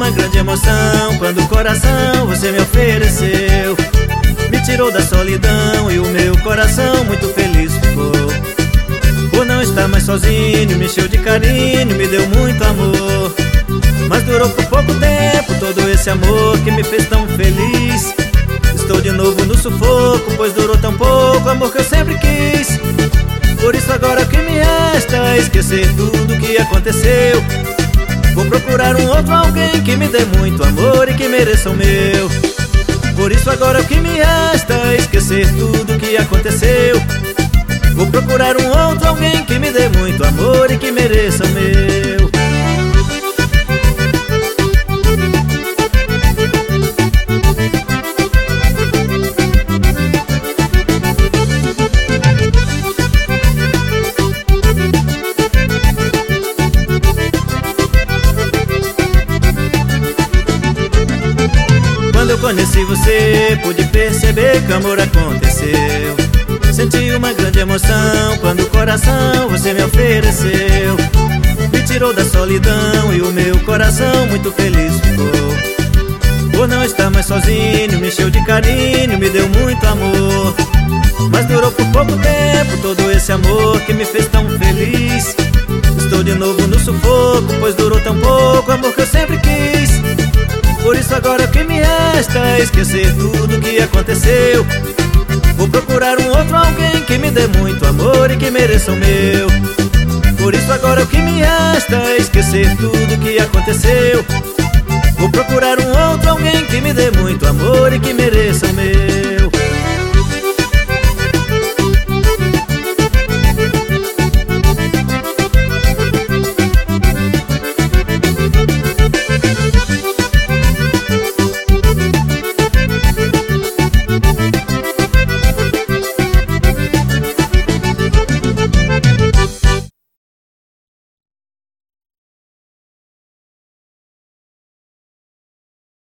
uma grande emoção quando o coração você me ofereceu. Me tirou da solidão e o meu coração muito feliz ficou. Por não estar mais sozinho, me encheu de carinho, me deu muito amor. Mas durou por pouco tempo todo esse amor que me fez tão feliz. Estou de novo no sufoco, pois durou tão pouco o amor que eu sempre quis. Por isso agora o que me resta é esquecer tudo que aconteceu. Vou procurar um outro alguém que me dê muito amor e que mereça o meu. Por isso agora o que me resta é esquecer tudo que aconteceu. Vou procurar um outro alguém que me dê muito amor e que mereça o meu. Quando eu conheci você, pude perceber que o amor aconteceu. Senti uma grande emoção quando o coração você me ofereceu. Me tirou da solidão e o meu coração muito feliz ficou. Por não estar mais sozinho, me encheu de carinho, me deu muito amor. Mas durou por pouco tempo todo esse amor que me fez tão feliz. Estou de novo no sufoco, pois durou tão pouco o amor que eu sempre quis. Por isso agora o que me resta é esquecer tudo que aconteceu. Vou procurar um outro alguém que me dê muito amor e que mereça o meu. Por isso agora o que me resta é esquecer tudo que aconteceu. Vou procurar um outro alguém que me dê muito amor e que mereça o meu.